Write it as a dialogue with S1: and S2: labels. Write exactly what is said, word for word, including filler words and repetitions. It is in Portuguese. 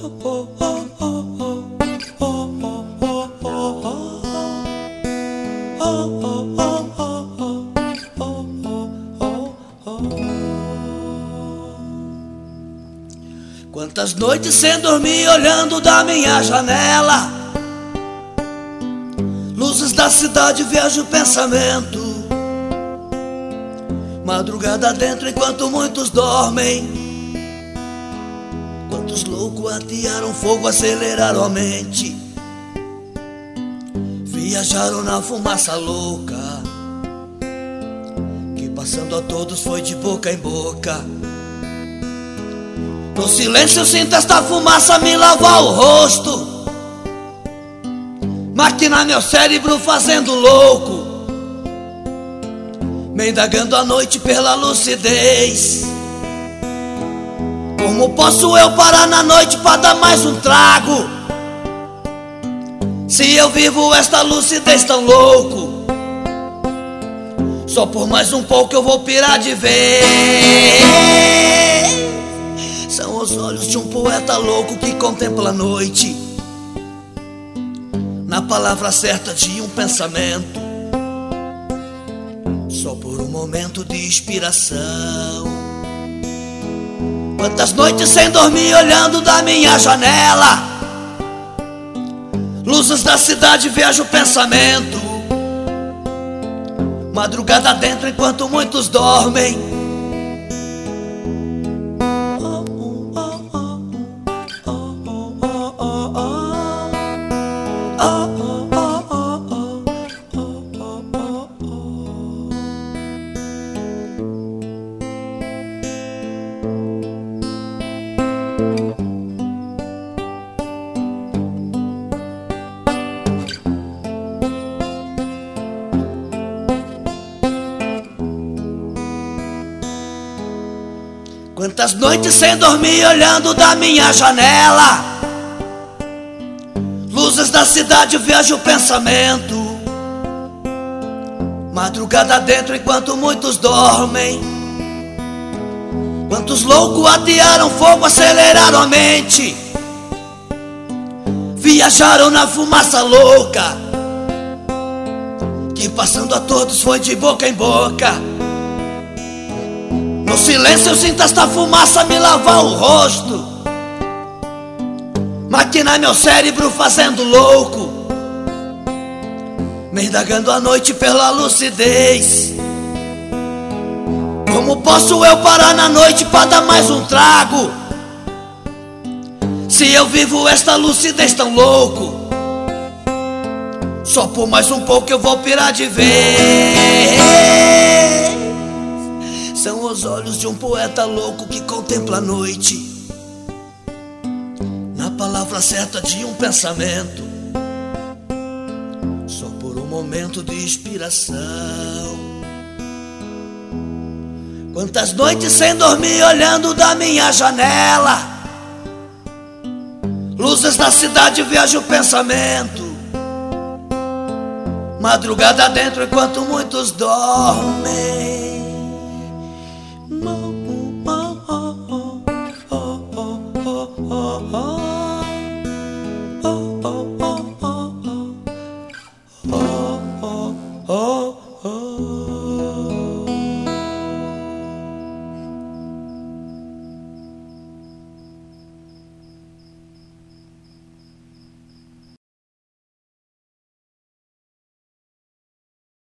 S1: Quantas noites sem dormir olhando da minha janela, luzes da cidade vejo o pensamento, madrugada dentro enquanto muitos dormem. Quantos loucos atearam fogo, aceleraram a mente, viajaram na fumaça louca, que passando a todos foi de boca em boca. No silêncio eu sinto esta fumaça me lavar o rosto, maquinar meu cérebro fazendo louco, me indagando a noite pela lucidez. Como posso eu parar na noite pra dar mais um trago, se eu vivo esta lucidez tão louco? Só por mais um pouco eu vou pirar de vez. São os olhos de um poeta louco que contempla a noite, na palavra certa de um pensamento, só por um momento de inspiração. Quantas noites sem dormir olhando da minha janela, luzes da cidade vejo o pensamento, madrugada dentro enquanto muitos dormem. Quantas noites sem dormir olhando da minha janela, luzes da cidade vejo o pensamento, madrugada dentro enquanto muitos dormem. Quantos loucos atearam fogo, aceleraram a mente, viajaram na fumaça louca, que passando a todos foi de boca em boca. No silêncio eu sinto esta fumaça me lavar o rosto, maquinar meu cérebro fazendo louco, me indagando a noite pela lucidez. Como posso eu parar na noite pra dar mais um trago, se eu vivo esta lucidez tão louco? Só por mais um pouco eu vou pirar de vez. São os olhos de um poeta louco que contempla a noite, na palavra certa de um pensamento, só por um momento de inspiração. Quantas noites sem dormir olhando da minha janela, luzes da cidade vejo o pensamento, madrugada dentro enquanto muitos dormem.